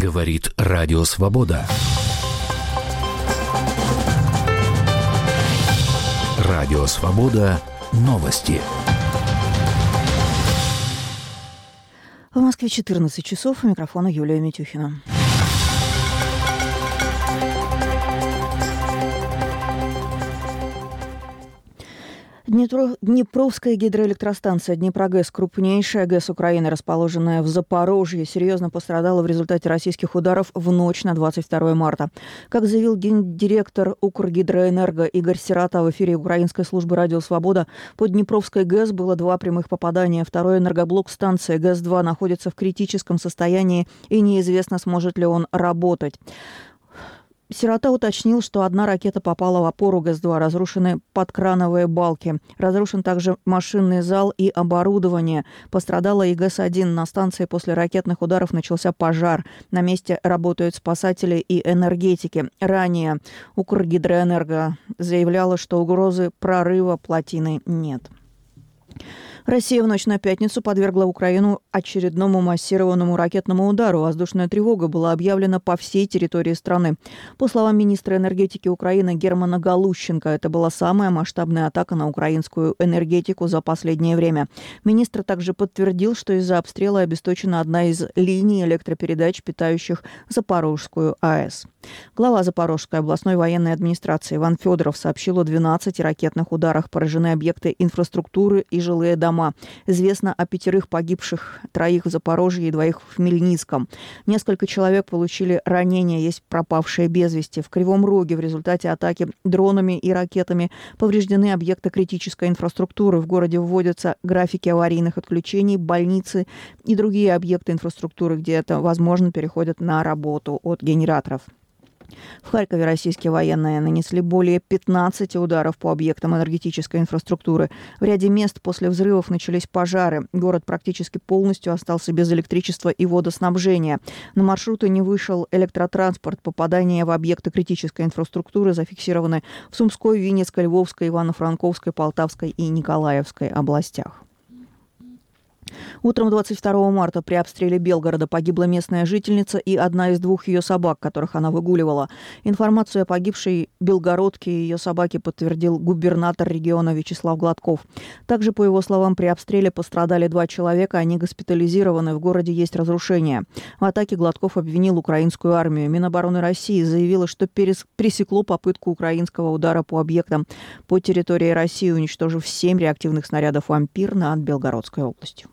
Говорит Радио Свобода. Радио Свобода. Новости. В Москве 14 часов. У микрофона Юлия Митюхина. Днепровская гидроэлектростанция «Днепрогэс», крупнейшая ГЭС Украины, расположенная в Запорожье, серьезно пострадала в результате российских ударов в ночь на 22 марта. Как заявил гендиректор Укргидроэнерго Игорь Сирота в эфире Украинской службы «Радио Свобода», по Днепровской ГЭС было 2 прямых попадания. Второй энергоблок станции ГЭС-2 находится в критическом состоянии и неизвестно, сможет ли он работать. Сирота уточнил, что одна ракета попала в опору ГЭС-2, разрушены подкрановые балки. Разрушен также машинный зал и оборудование. Пострадала и ГЭС-1. На станции после ракетных ударов начался пожар. На месте работают спасатели и энергетики. Ранее Укргидроэнерго заявляла, что угрозы прорыва плотины нет. Россия в ночь на пятницу подвергла Украину очередному массированному ракетному удару. Воздушная тревога была объявлена по всей территории страны. По словам министра энергетики Украины Германа Галущенко, это была самая масштабная атака на украинскую энергетику за последнее время. Министр также подтвердил, что из-за обстрела обесточена одна из линий электропередач, питающих Запорожскую АЭС. Глава Запорожской областной военной администрации Иван Федоров сообщил о 12 ракетных ударах. Поражены объекты инфраструктуры и жилые дома. Известно о 5 погибших, 3 в Запорожье и 2 в Хмельницком. Несколько человек получили ранения, есть пропавшие без вести. В Кривом Роге в результате атаки дронами и ракетами повреждены объекты критической инфраструктуры. В городе вводятся графики аварийных отключений, больницы и другие объекты инфраструктуры, где это возможно, переходят на работу от генераторов. В Харькове российские военные нанесли более 15 ударов по объектам энергетической инфраструктуры. В ряде мест после взрывов начались пожары. Город практически полностью остался без электричества и водоснабжения. На маршруты не вышел электротранспорт. Попадания в объекты критической инфраструктуры зафиксированы в Сумской, Винницкой, Львовской, Ивано-Франковской, Полтавской и Николаевской областях. Утром 22 марта при обстреле Белгорода погибла местная жительница и одна из 2 ее собак, которых она выгуливала. Информацию о погибшей белгородке и ее собаке подтвердил губернатор региона Вячеслав Гладков. Также, по его словам, при обстреле пострадали 2 человека, они госпитализированы, в городе есть разрушения. В атаке Гладков обвинил украинскую армию. Минобороны России заявило, что пресекло попытку украинского удара по объектам по территории России, уничтожив 7 реактивных снарядов «Ампир» над Белгородской областью.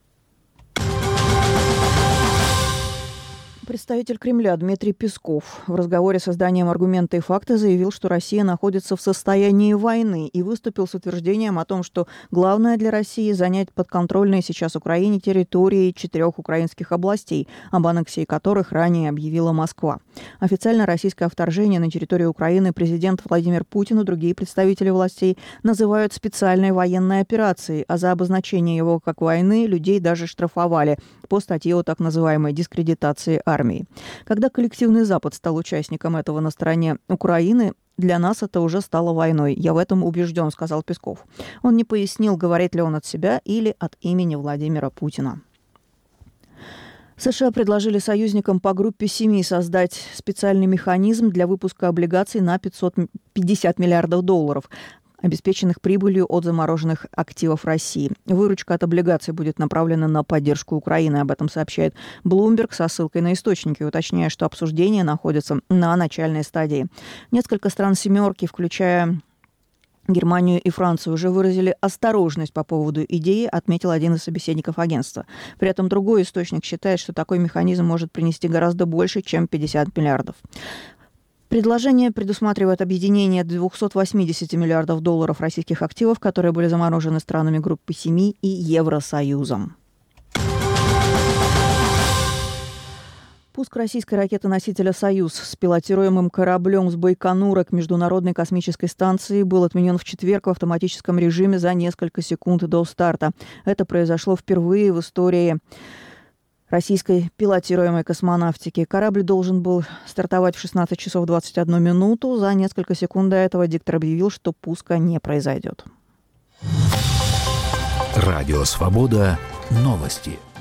Представитель Кремля Дмитрий Песков в разговоре с изданием «Аргументы и факты» заявил, что Россия находится в состоянии войны и выступил с утверждением о том, что главное для России – занять подконтрольные сейчас Украине территории 4 украинских областей, об аннексии которых ранее объявила Москва. Официально российское вторжение на территорию Украины президент Владимир Путин и другие представители властей называют специальной военной операцией, а за обозначение его как войны людей даже штрафовали по статье о так называемой дискредитации армии. Когда коллективный Запад стал участником этого на стороне Украины, для нас это уже стало войной. Я в этом убежден, сказал Песков. Он не пояснил, говорит ли он от себя или от имени Владимира Путина. США предложили союзникам по группе 7 создать специальный механизм для выпуска облигаций на $550 миллиардов, обеспеченных прибылью от замороженных активов России. Выручка от облигаций будет направлена на поддержку Украины. Об этом сообщает Bloomberg со ссылкой на источники, уточняя, что обсуждения находятся на начальной стадии. Несколько стран «семерки», включая Германию и Францию, уже выразили осторожность по поводу идеи, отметил один из собеседников агентства. При этом другой источник считает, что такой механизм может принести гораздо больше, чем 50 миллиардов. Предложение предусматривает объединение $280 миллиардов российских активов, которые были заморожены странами группы 7 и Евросоюзом. Пуск российской ракеты-носителя «Союз» с пилотируемым кораблем с Байконура к Международной космической станции был отменен в четверг в автоматическом режиме за несколько секунд до старта. Это произошло впервые в истории российской пилотируемой космонавтики. Корабль должен был стартовать в 16 часов 21 минуту. За несколько секунд до этого диктор объявил, что пуска не произойдет. Радио «Свобода». Новости.